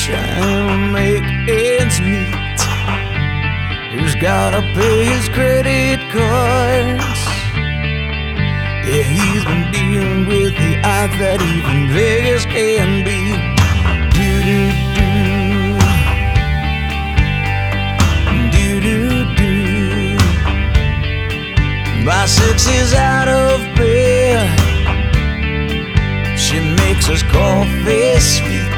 trying to make ends meet, who's gotta pay his credit cards. Yeah, he's been dealing with the odds that even Vegas can beat. By 6 he's out of bed, she makes his coffee sweet.